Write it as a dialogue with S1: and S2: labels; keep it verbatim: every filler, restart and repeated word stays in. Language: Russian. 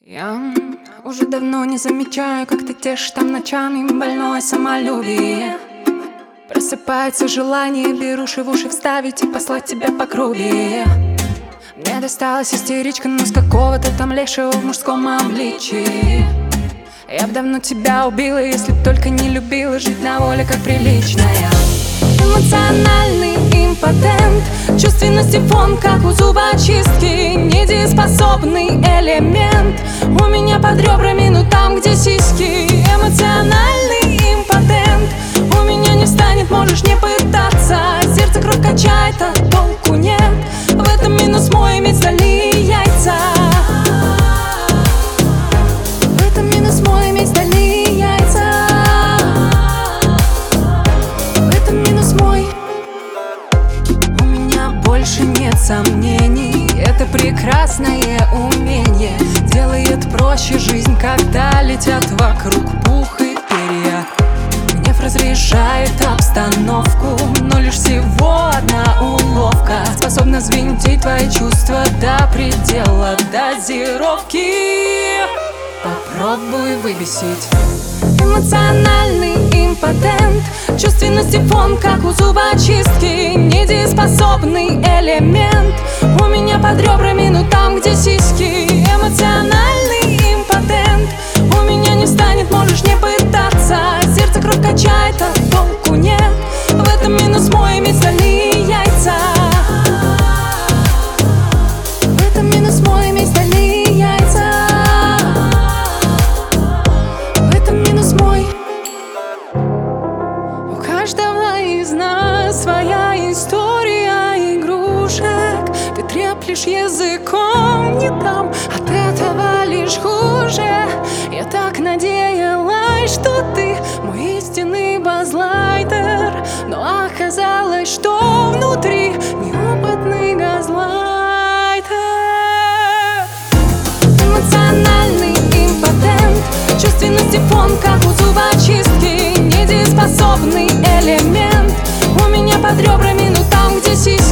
S1: Я уже давно не замечаю, как ты тешишь там ночами больное самолюбие. Просыпается желание беруши в уши вставить и послать тебя по грубее. Мне досталась истеричка, но с какого-то там лешего в мужском обличии. Я б давно тебя убила, если б только не любила жить на воле, как приличная. Эмоциональный импотент, чувственности фон, как у зубочистки. Недееспособный элемент у меня под ребрами, ну там, где сиськи. Эмоциональный импотент, у меня не встанет, можешь не пытаться. Сердце кровь качает, а толку нет. В этом минус мой, иметь стальные яйца. В этом минус мой, иметь стальные яйца. В этом минус мой. У меня больше нет сомнений, это прекрасное умение делает проще жизнь, когда летят вокруг пух и перья. Гнев разрешает обстановку, но лишь всего одна уловка способна взвинтить твои чувства до предела дозировки. Попробуй выбесить. Эмоциональный импотент, чувственности фон, как у зубочистки. Недееспособный элемент у меня под ребрами, ну там, где сиськи. Эмоциональный импотент, у меня не встанет, можешь не пытаться. Сердце кровь качает, а толку нет. В этом минус мой, иметь стальные яйца. В этом минус мой, иметь стальные яйца. В этом минус мой. У каждого из нас своя история игрушек. Ты треплешь языком не там, от этого лишь хуже. Я так надеялась, что ты мой истинный базлайтер, но оказалось, что внутри неопытный газлайтер. Эмоциональный импотент, чувственности фон, как у зубочистки. Недееспособный элемент у меня под ребрами, ну там, где сиськи.